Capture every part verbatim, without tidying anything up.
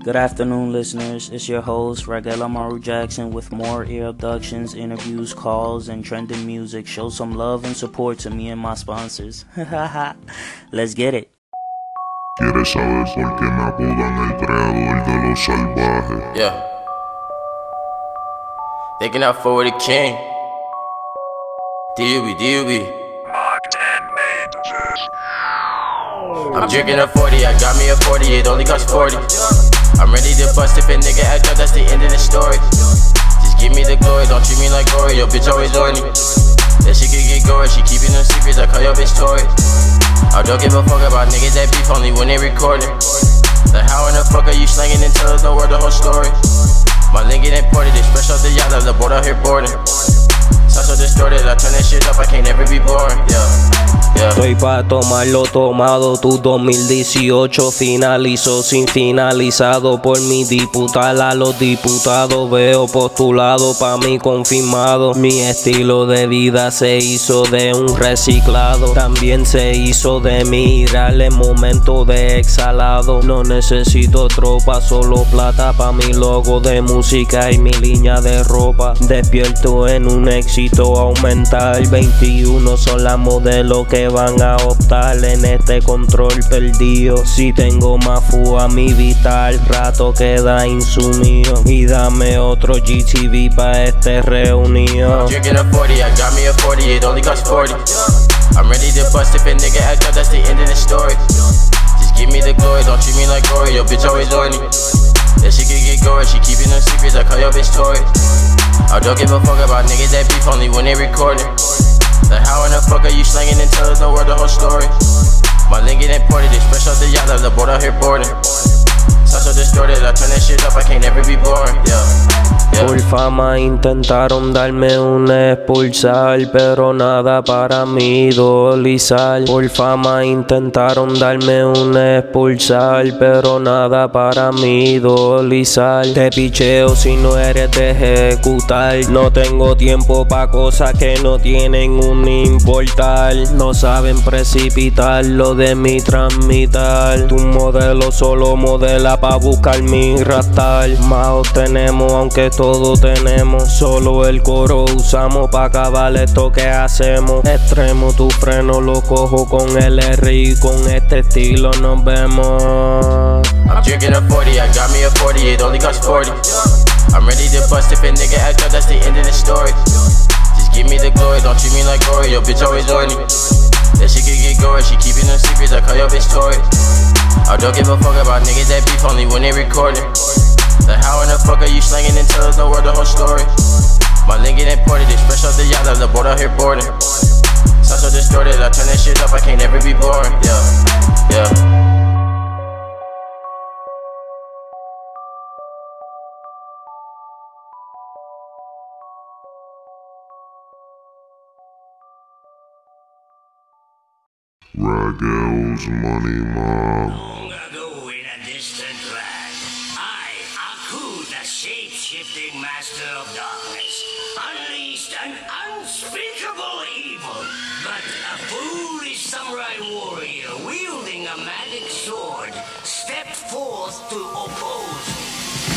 Good afternoon, listeners. It's your host, Raquel Amaru Jackson, with more ear abductions, interviews, calls, and trending music. Show some love and support to me and my sponsors. Let's get it. ¿Quieres saber por qué me apodan el creador de los salvajes? Yeah. They can out for the king. D U B, D U B. I'm drinking a forty, I got me a forty, it only costs forty. I'm ready to bust if a nigga act up, that's the end of the story. Just give me the glory, don't treat me like glory, your bitch always horny. That she could get gory, she keeping them secrets, I call your bitch Tory. I don't give a fuck about niggas that beef only when they recording. Like how in the fuck are you slanging and tell us the word, the whole story? My link get imported, it's fresh off the yacht, the boat out here boarding. Sound so distorted, I turn that shit up, I can't never be boring, yeah. Estoy pa' tomar lo tomado, tu dos mil dieciocho finalizó sin finalizado por mi diputada. A los diputados veo postulado pa' mí confirmado. Mi estilo de vida se hizo de un reciclado, también se hizo de mirar el momento de exhalado. No necesito tropa, solo plata pa' mi logo de música y mi línea de ropa. Despierto en un éxito aumentar, veintiuno son las modelos que van a optar en este control perdido. Si tengo más fu a mi vital, rato queda insumido. Y dame otro G T V pa' este reunión. I'm drinking a forty, I got me a forty, it only costs forty. I'm ready to bust if a nigga act up, that's the end of the story. Just give me the glory, don't treat me like glory, your bitch always horny. That she could get gory, she keeping them secrets, I call your bitch Tory. I don't give a fuck about niggas that beef only when they recording. Like how in the fuck are you slanging and tell us the word, the whole story? My link get imported, it's fresh off the yacht, the boat out here boarding. Sound so distorted, I turn that shit up, I can't never be boring, yeah. Yeah. Por fama intentaron darme un expulsar, pero nada para mí idolizar. Por fama intentaron darme un expulsar, pero nada para mí idolizar. Te picheo si no eres de ejecutar. No tengo tiempo pa' cosas que no tienen un importar. No saben precipitar lo de mi transmitar. Tu modelo solo modela pa' buscar mi rastar. Más tenemos aunque todo tenemos, solo el coro usamos pa' acabar esto que hacemos. Extremo, tu freno lo cojo con el R y con este estilo nos vemos. I'm drinking a forty, I got me a forty, it only costs forty. I'm ready to bust if a nigga act up, that's the end of the story. Just give me the glory, don't treat me like glory, your bitch always horny. That she could get gory, she keeping them secrets, I call your bitch Tory. I don't give a fuck about niggas that beef only when they recording. Like how in the fuck are you slanging and tell us the word, the whole story? My link get imported, it's fresh off the yacht, the boat out here boarding. Sound so distorted, I turn that shit up, I can't never be boring, yeah, yeah. Raquel's Money Mob. Long ago in a distant land, I, Aku, the shape-shifting master of darkness, unleashed an unspeakable evil. But a foolish samurai warrior wielding a magic sword stepped forth to oppose me.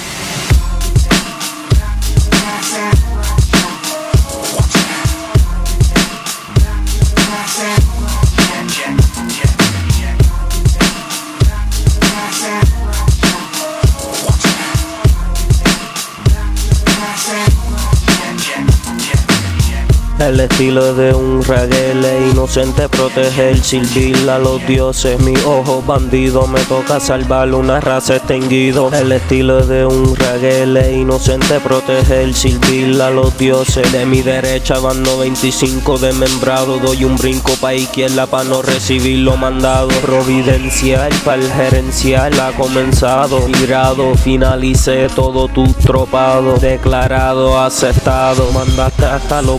El estilo de un reguele inocente, proteger, servir a los dioses. Mis ojos bandidos, me toca salvar una raza extinguido. El estilo de un reguele inocente, proteger, servir a los dioses. De mi derecha van noventa y cinco desmembrados. Doy un brinco pa' izquierda pa' no recibir lo mandado. Providencial para el gerencial ha comenzado. Tirado, finalicé todo tu tropado. Declarado, aceptado. Mandaste hasta los bebés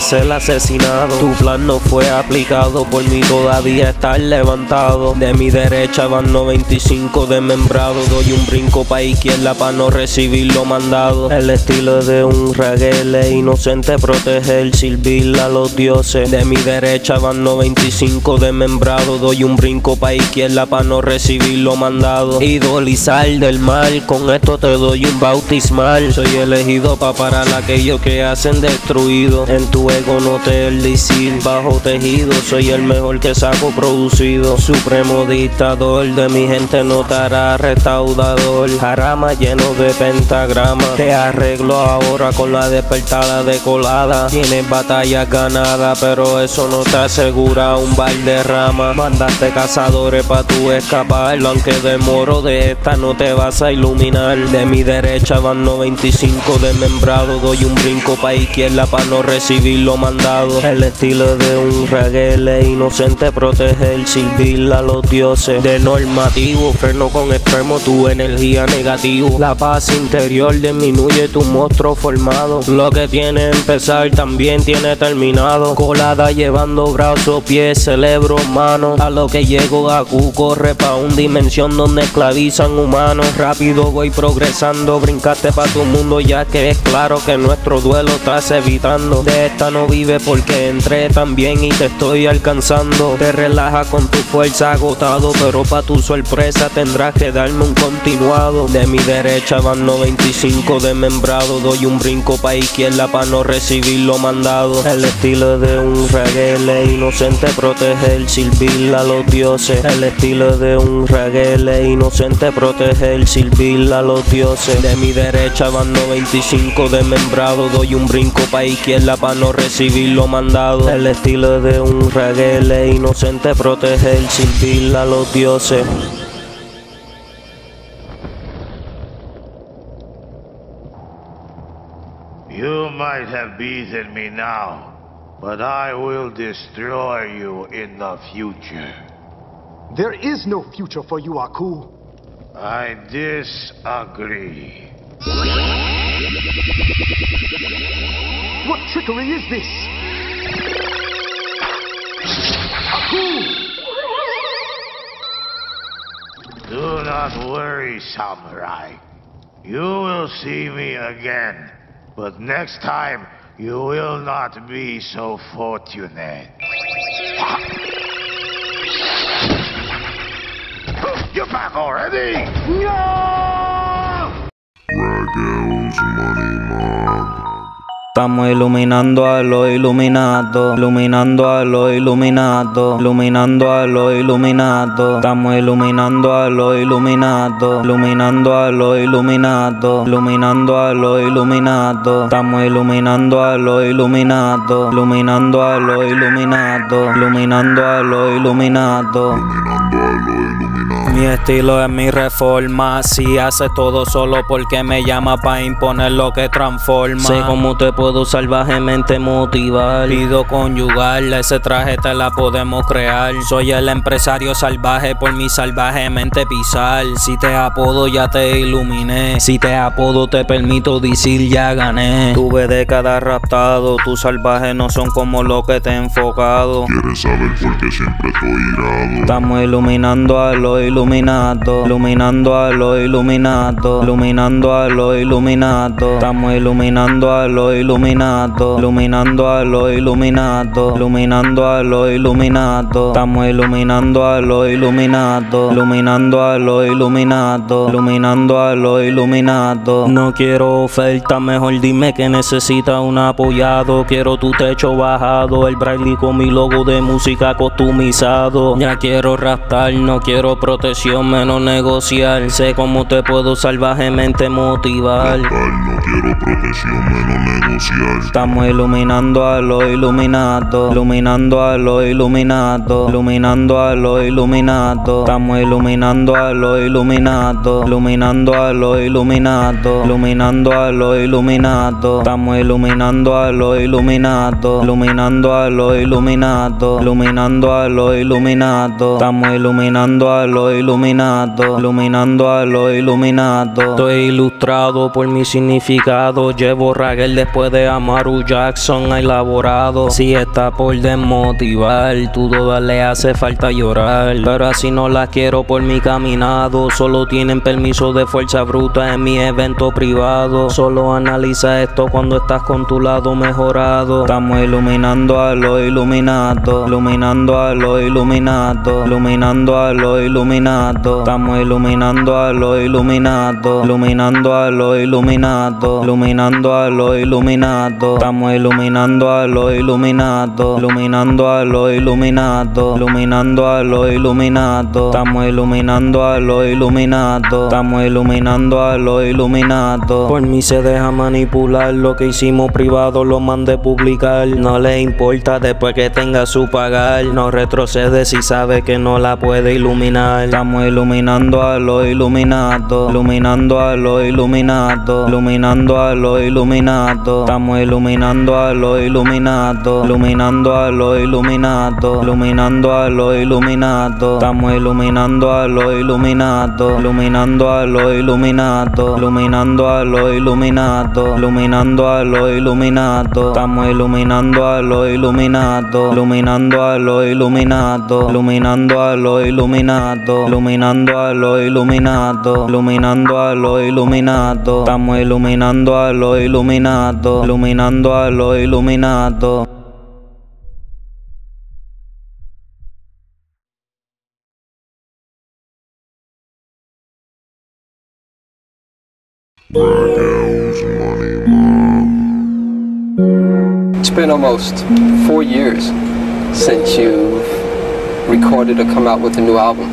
ser asesinado. Tu plan no fue aplicado, por mí todavía estar levantado. De mi derecha van noventa y cinco desmembrados. Doy un brinco pa' izquierda pa' no recibir lo mandado. El estilo de un reguele inocente, proteger, servir a los dioses. De mi derecha van noventa y cinco desmembrados. Doy un brinco pa' izquierda pa' no recibir lo mandado. Idolizar del mal, con esto te doy un bautismal. Soy elegido pa' parar a aquellos que hacen destruido. En tu ego no te el decir, bajo tejido. Soy el mejor que saco producido. Supremo dictador, de mi gente notará restaudador. Jarama lleno de pentagrama. Te arreglo ahora con la despertada de colada. Tienes batallas ganadas, pero eso no te asegura un Valderrama. Mandaste cazadores pa' tu escapar, aunque demoro de esta no te vas a iluminar. De mi derecha van noventa y cinco desmembrados. Doy un brinco pa' izquierda pa' no recibir lo mandado. El estilo de un reguele inocente, proteger, servir a los dioses. De normativo, freno con extremo tu energía negativo. La paz interior disminuye tu monstruo formado. Lo que tiene empezar también tiene terminado. Colada llevando brazos, pies, cerebro, manos. A lo que llego a Q corre pa' un dimensión donde esclavizan humanos. Rápido voy progresando, brincaste pa' tu mundo ya que es claro que nuestro duelo estás evitando. De esta no vive porque entré también y te estoy alcanzando. Te relajas con tu fuerza agotado, pero pa' tu sorpresa tendrás que darme un continuado. De mi derecha van noventa y cinco desmembrados. Doy un brinco pa' izquierda pa' no recibir lo mandado. El estilo de un reguele inocente, proteger, servir a los dioses. El estilo de un reguele inocente, proteger, servir a los dioses. De mi derecha van noventa y cinco desmembrados. Doy un brinco pa' izquierda pa' no recibir lo mandado. El estilo de un reguele inocente, proteger, servir a los dioses. You might have beaten me now, but I will destroy you in the future. There is no future for you, Aku. I disagree. What trickery is this? Aku! Do not worry, Samurai. You will see me again, but next time you will not be so fortunate. You're back already? No! Raguel's Money Mob. Estamos iluminando a los iluminados, iluminando a los iluminados, iluminando a los iluminados. Estamos iluminando a los iluminados, iluminando a los iluminados, iluminando a los iluminados. Estamos iluminando a los iluminados, iluminando a los iluminados, iluminando a los iluminados. Mi estilo es mi reforma. Si haces todo solo porque me llama pa' imponer lo que transforma. Sé cómo te puedo salvajemente motivar. Pido conyugar, ese traje te la podemos crear. Soy el empresario salvaje por mi salvajemente pisar. Si te apodo ya te iluminé. Si te apodo te permito decir ya gané. Tuve décadas raptado, tus salvajes no son como lo que te he enfocado. ¿Quieres saber por qué siempre estoy irado? Estamos iluminando a los iluminados, iluminando a los iluminados, iluminando a los iluminados. Estamos iluminando a los iluminados, iluminando a los iluminados, iluminando a los iluminados. Estamos iluminando a los iluminados, iluminando a los iluminados, iluminando a los iluminados. No quiero oferta, mejor dime que necesita un apoyado. Quiero tu techo bajado, el braille con mi logo de música customizado. Ya quiero raptar, no quiero protección, menos negociar. Sé cómo te puedo salvajemente motivar. No quiero protección, menos negociar. Estamos iluminando a los iluminados, iluminando a los iluminados, iluminando a los iluminados. Estamos iluminando a los iluminados, iluminando a los iluminados, iluminando a los iluminados. Estamos iluminando a los iluminados, iluminando a los iluminados, iluminando a los iluminados. Estamos iluminando a los iluminados, iluminando a los iluminados. Estoy ilustrado por mi significado complicado. Llevo Raguel después de Amaru Jackson ha elaborado. Si está por desmotivar, tu duda le hace falta llorar. Pero así no la quiero por mi caminado. Solo tienen permiso de fuerza bruta en mi evento privado. Solo analiza esto cuando estás con tu lado mejorado. Estamos iluminando a los iluminados, iluminando a los iluminados, iluminando a los iluminados. Estamos iluminando a los iluminados, iluminando a los iluminados, iluminando a los iluminados. Estamos iluminando a los iluminados, iluminando a los iluminados, iluminando a los iluminados. Estamos iluminando a los iluminados, estamos iluminando a los iluminados. Por mí se deja manipular, lo que hicimos privado lo mandé publicar. No le importa después que tenga su pagar, no retrocede si sabe que no la puede iluminar. Estamos iluminando a los iluminados, iluminando a los iluminados, iluminando a los iluminados. Estamos iluminando a los iluminados, iluminando a los iluminados, iluminando a los iluminados. Estamos iluminando a los iluminados, iluminando a los iluminados, iluminando a los iluminados, iluminando a los iluminados. Estamos iluminando a los iluminados, iluminando a los iluminados, iluminando a los iluminados, iluminando a los iluminados, iluminando a los iluminados. Estamos iluminando a los iluminados, iluminando a los iluminados. Raguel's Money Mob. It's been almost four years since you've recorded or come out with a new album.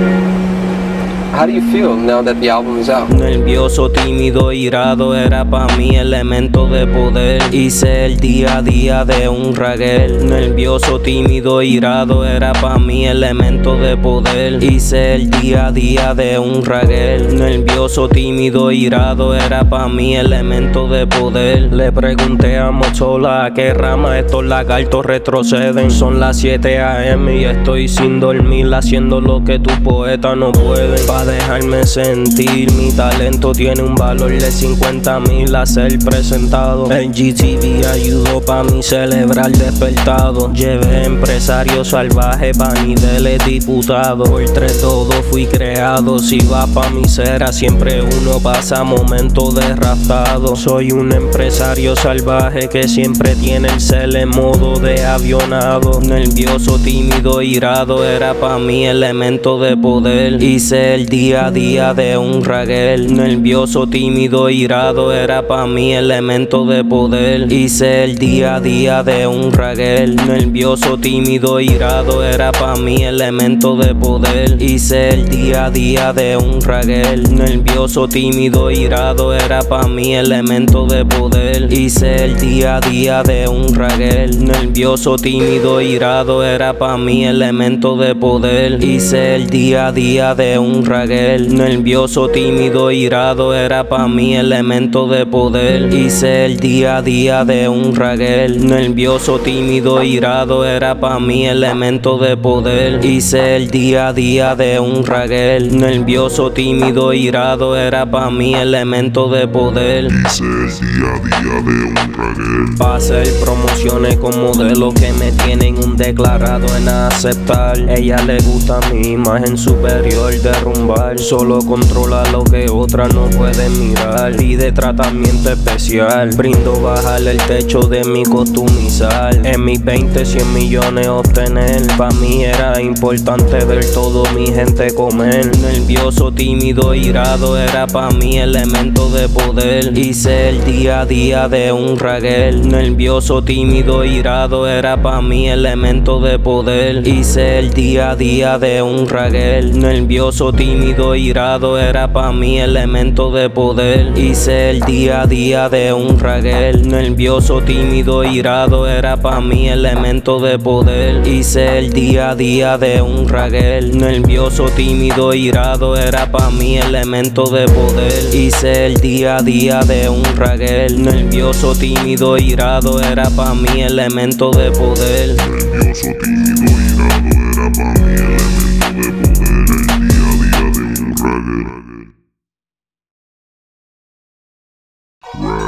How do you feel now that the album is out? Nervioso, tímido, irado, era pa' mí elemento de poder. Hice el día a día de un Raguel. Nervioso, tímido, irado, era pa' mí elemento de poder. Hice el día a día de un Raguel. Nervioso, tímido, irado, era pa' mí elemento de poder. Le pregunté a Mochola a qué rama estos lagartos retroceden. Son las siete a eme y estoy sin dormir haciendo lo que tu poeta no puede. Pa' dejarme sentir, mi talento tiene un valor de cincuenta mil a ser presentado. El G T V ayudó pa' mi celebrar despertado. Llevé empresario salvaje pa' niveles diputado. Por tres todo fui creado. Si va pa' mi cera siempre uno pasa momentos desrastados. Soy un empresario salvaje que siempre tiene el cel en modo de avionado. Nervioso, tímido, irado, era pa' mí elemento de poder. Hice el día a día de un Raguel. Nervioso, tímido, irado, era pa' mí elemento de poder. Hice el día a día de un Raguel. Nervioso, tímido, irado, era pa' mí elemento de poder. Hice el día a día de un Raguel. Nervioso, tímido, irado, era pa' mí elemento de poder. Hice el día a día de un Raguel. Nervioso, tímido, irado, era pa' mí elemento de poder. Hice el día a día de un Raguel. Nervioso, tímido, irado, era pa' mí elemento de poder. Hice el día a día de un Raguel. Nervioso, tímido, irado, era pa' mí elemento de poder. Hice el día a día de un Raguel. Nervioso, tímido, irado, era pa' mí elemento de poder. Hice el día a día de un Raguel. Pa' hacer promociones con modelos que me tienen un declarado en aceptar. Ella le gusta mi imagen superior de rumbar. Solo controla lo que otras no pueden mirar. Pide tratamiento especial. Brindo bajar el techo de mi costumizar. En mis veinte, cien millones obtener. Pa' mí era importante ver todo mi gente comer. Nervioso, tímido, irado, era pa' mí elemento de poder. Hice el día a día de un Raguel. Nervioso, tímido, irado, era pa' mí elemento de poder. Hice el día a día de un Raguel. Nervioso, tímido, irado, era pa' mí elemento de poder. Hice el día a día de un Raguel. Nervioso, tímido, irado, era pa' mí elemento de poder. Hice el día a día de un Raguel. Nervioso, tímido, irado, era pa' mí elemento de poder. Hice el día a día de un Raguel. Nervioso, tímido, irado, era pa' mí elemento de poder. Nervioso, tímido, irado, era pa' mí elemento de poder. El día a día de un Raguel. Raguel.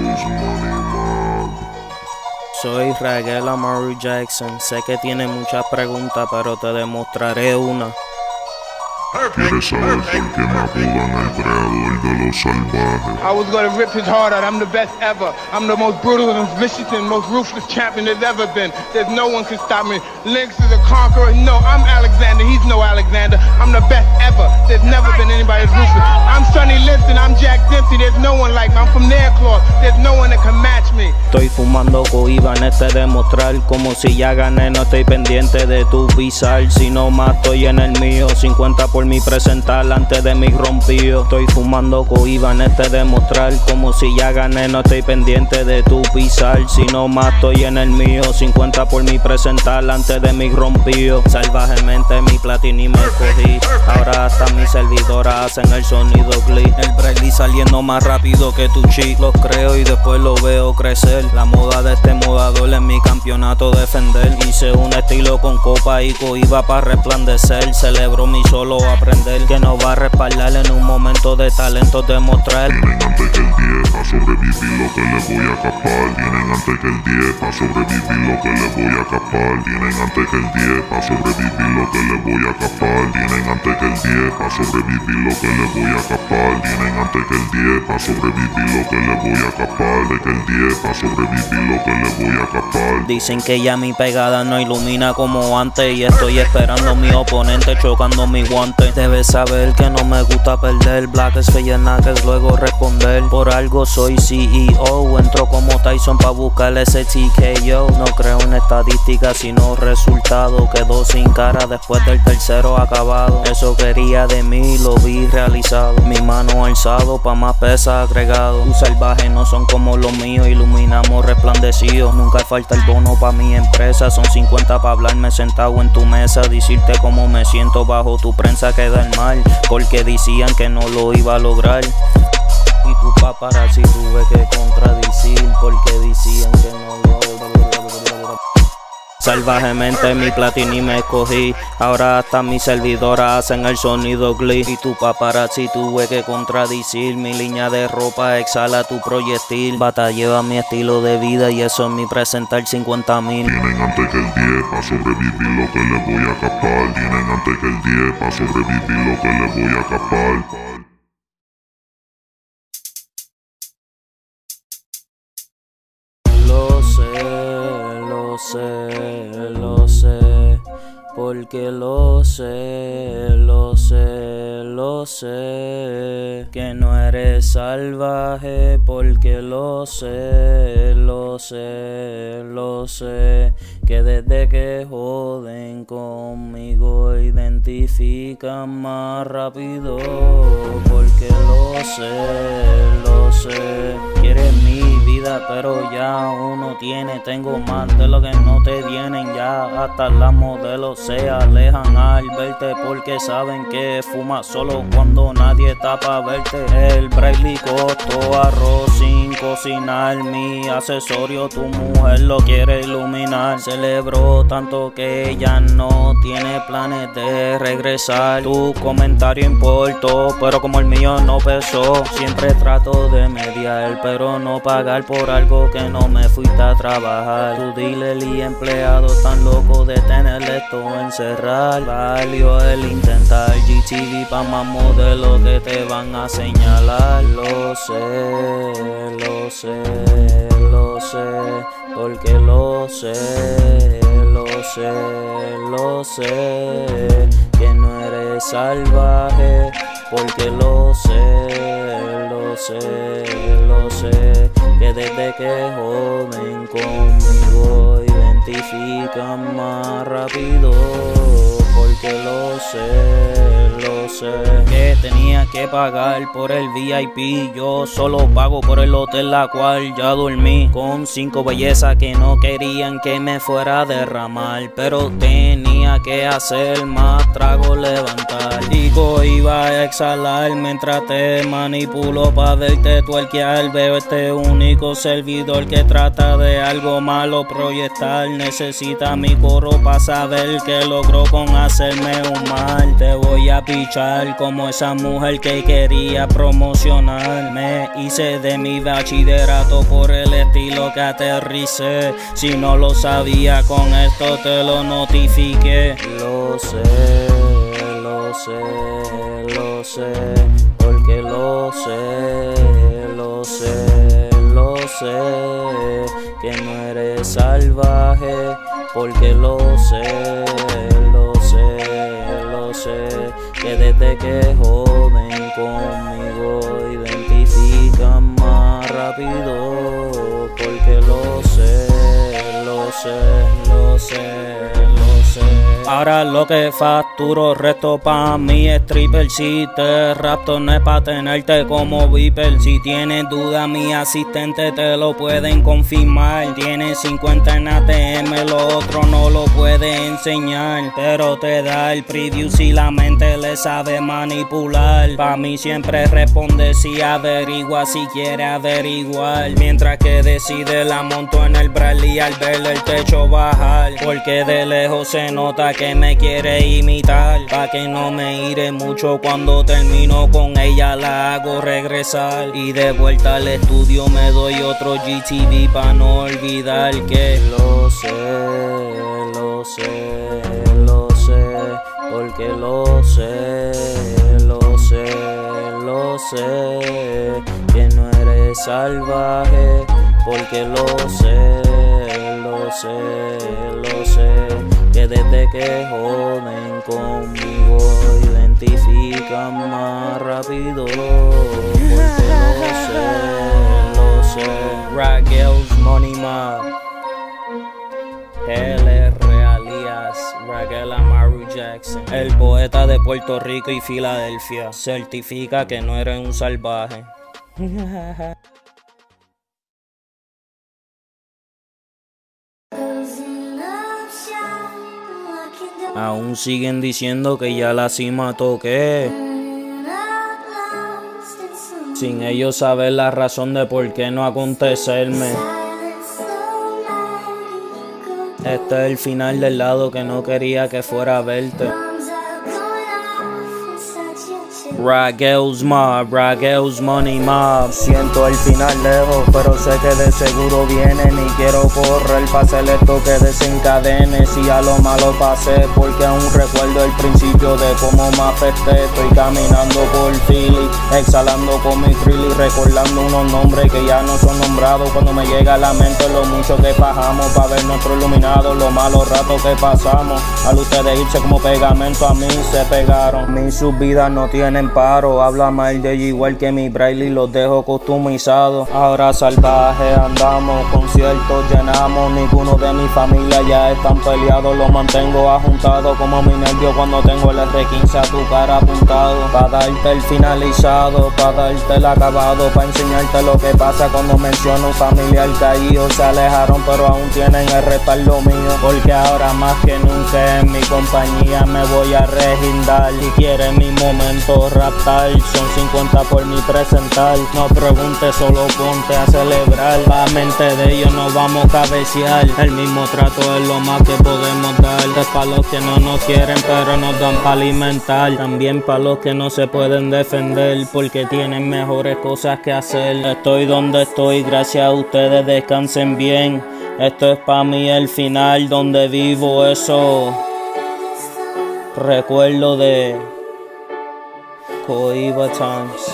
is Money Mob. Soy Raguel Amaru Jackson. Sé que tienes muchas preguntas, pero te demostraré una. ¿Quieres saber por qué me apodan el creador de los salvajes? I was gonna rip his heart out. I'm the best ever. I'm the most brutal and vicious and most ruthless champion there's ever been. There's no one can stop me. Lynx is a conqueror. No, I'm Alexander. He's no Alexander. I'm the best ever. There's never been anybody as ruthless. I'm Sonny Liston. I'm Jack Dempsey. There's no one like me. I'm from Nairclaw. There's no one that can match me. Estoy fumando cohiba en este demostrar. Como si ya gané, no estoy pendiente de tu pisar. Si no más estoy en el mío. cincuenta por mi presentar antes de mi rompido. Estoy fumando cohiba en este demostrar. Como si ya gané, no estoy pendiente de tu pisar. Si no más estoy en el mío. cincuenta por mi presentar antes de mi rompido. Salvajemente mi platini me cogí. Ahora hasta mis servidoras hacen el sonido glee. El Bradley saliendo más rápido que tu chi. Los creo y después lo veo crecer. La moda de este modador en mi campeonato defender. Hice un estilo con copa y cohiba para resplandecer. Celebro mi solo aprender, que no va a respaldar en un momento de talento demostrar. Vienen antes que el diez a sobrevivir lo que le voy a capar. Vienen antes que el diez a sobrevivir lo que le voy a capar. Vienen antes que el diez a sobrevivir lo que le voy a capar. Vienen antes que el diez a sobrevivir lo que le voy a capar. Vienen antes que el diez a sobrevivir lo que le voy a capar. De que el diez a sobrevivir lo que le voy a capar. Dicen que ya mi pegada no ilumina como antes y estoy esperando a mi oponente chocando mi guante. Debes saber que no me gusta perder. Black es Feyenakes, luego responder. Por algo soy C E O. Entro como Tyson pa' buscar ese T K O. No creo en estadísticas sino resultados. Quedó sin cara después del tercero acabado. Eso quería de mí, lo vi realizado. Mi mano alzado pa' más pesa agregado. Tus salvajes no son como los míos. Iluminamos resplandecidos. Nunca falta el bono pa' mi empresa. Son cincuenta pa' hablarme sentado en tu mesa. Decirte cómo me siento bajo tu prensa. Queda el mal, porque decían que no lo iba a lograr. Y tu paparazzi tuve que contradecir, porque decían que no lo iba a lograr. Salvajemente mi platini me escogí. Ahora hasta mis servidoras hacen el sonido glee. Y tu paparazzi tuve que contradecir. Mi línea de ropa exhala tu proyectil. Batalleo a mi estilo de vida y eso es mi presentar cincuenta mil. Vienen antes que el diez a sobrevivir lo que le voy a capar. Vienen antes que el diez a sobrevivir lo que le voy a capar. Lo sé, lo sé, lo sé, porque lo sé, lo sé, lo sé, que no eres salvaje, porque lo sé, lo sé, lo sé, que desde que joden conmigo identifican más rápido, porque lo sé, lo sé, quieres mi vida pero ya uno tiene, tengo más de lo que no te vienen ya, hasta las modelos se alejan al verte porque saben que fumas solo cuando nadie está pa' verte. El Bradley costó arroz sin cocinar, mi accesorio tu mujer lo quiere iluminar. Celebró tanto que ella no tiene planes de regresar. Tu comentario importó, pero como el mío no pesó. Siempre trato de mediar, pero no pagar por algo que no me fuiste a trabajar. Tu dealer y empleado tan loco de tener esto encerrar. Valió el intentar G T V pa' más modelos que te van a señalar. Lo sé, lo sé, lo sé, porque lo sé, lo sé, lo sé, que no eres salvaje, porque lo sé, lo sé, lo sé, que desde que joden conmigo identifican más rápido, porque lo sé, lo sé, que tenía que pagar por el V I P, yo solo pago por el hotel la cual ya dormí, con cinco bellezas que no querían que me fuera a derramar, pero tenía que hacer más trago levantar, digo iba a exhalar mientras te manipulo pa' verte tuerquear, veo este único servidor que trata de algo malo proyectar, necesita mi coro pa' saber que logró con hacerme un mal, te voy a pichar como esa mujer que que quería promocionar. Me hice de mi bachillerato por el estilo que aterricé. Si no lo sabía, con esto te lo notifiqué. Lo sé, lo sé, lo sé, porque lo sé, lo sé, lo sé, que no eres salvaje, porque lo sé, lo sé, lo sé, que desde que joden conmigo identifican más rápido, porque lo sé, lo sé, lo sé, lo sé. Ahora lo que facturo resto pa' mí es triple. Si te rapto no es pa' tenerte como Viper. Si tienes duda mi asistente te lo pueden confirmar. Tiene cincuenta en A T M, lo otro no lo puede enseñar, pero te da el preview si la mente le sabe manipular. Pa' mí siempre responde si averigua, si quiere averiguar. Mientras que decide la monto en el Bradley al ver el techo bajar, porque de lejos se nota que me quiere imitar. Pa' que no me iré mucho cuando termino con ella la hago regresar. Y de vuelta al estudio me doy otro G T V pa' no olvidar que lo sé, lo sé, lo sé, porque lo sé, lo sé, lo sé, que no eres salvaje, porque lo sé, lo sé, lo sé, que desde que joden conmigo identifican más rápido, porque lo sé, lo sé. Raquel's Money Mob, L R alias Raquel Amaru Jackson, el poeta de Puerto Rico y Filadelfia, certifica que no eres un salvaje. Aún siguen diciendo que ya la cima toqué, sin ellos saber la razón de por qué no acontecerme. Este es el final del lado que no quería que fuera a verte. Raquel's Mob, Raquel's Money Mob. Siento el final lejos, pero sé que de seguro viene. Ni quiero correr para hacer esto que desencadene. Si a lo malo pasé, porque aún recuerdo el principio de cómo me afecté. Estoy caminando por Philly, exhalando con mi freely, recordando unos nombres que ya no son nombrados. Cuando me llega a la mente lo mucho que bajamos para ver nuestro iluminado, los malos ratos que pasamos. Al ustedes irse como pegamento a mí se pegaron. Mis subidas no tienen paro, habla mal de ella igual que mi Braille, los dejo customizados. Ahora salvaje andamos, conciertos llenamos, ninguno de mi familia ya están peleados. Los mantengo ajuntado como mi nervio cuando tengo el R quince a tu cara apuntado. Pa' darte el finalizado, pa' darte el acabado, pa' enseñarte lo que pasa cuando menciono un familiar caído. Se alejaron pero aún tienen el respaldo mío, porque ahora más que nunca en mi compañía me voy a regindar. Si quieres mi momento raptar, son cincuenta por mi presentar. No preguntes, solo ponte a celebrar. La mente de ellos nos vamos a cabecear. El mismo trato es lo más que podemos dar. Es para los que no nos quieren pero nos dan para alimentar. También para los que no se pueden defender porque tienen mejores cosas que hacer. Estoy donde estoy, gracias a ustedes, descansen bien. Esto es para mí el final donde vivo eso. Recuerdo de Cohiba Times.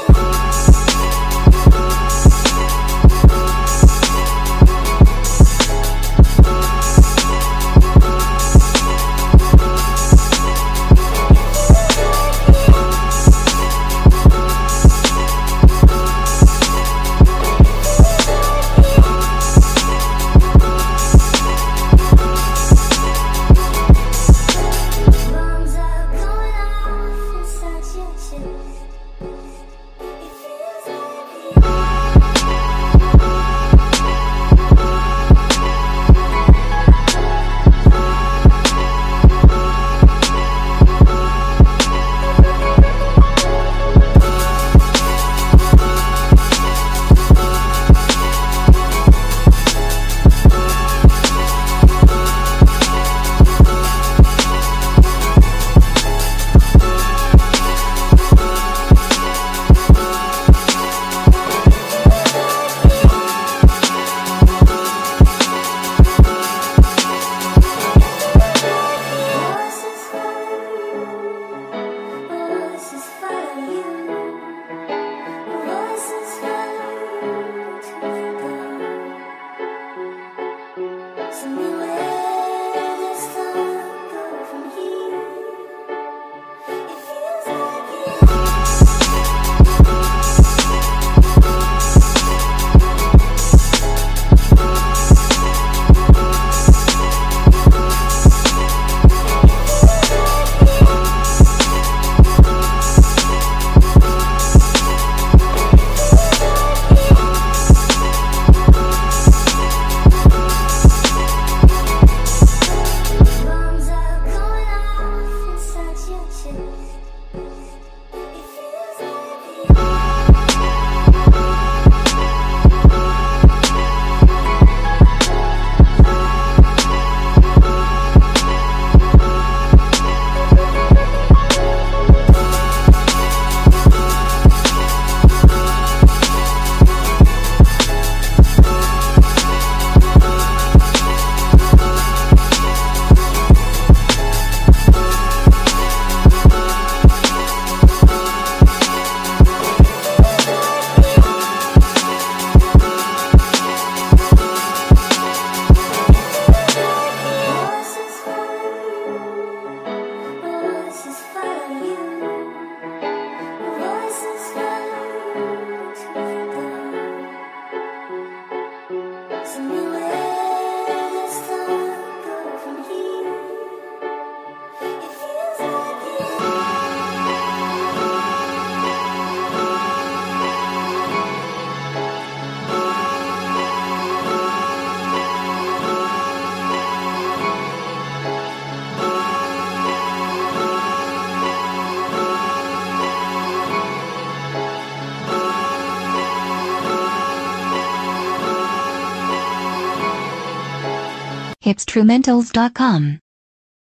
hipstrumentals dot com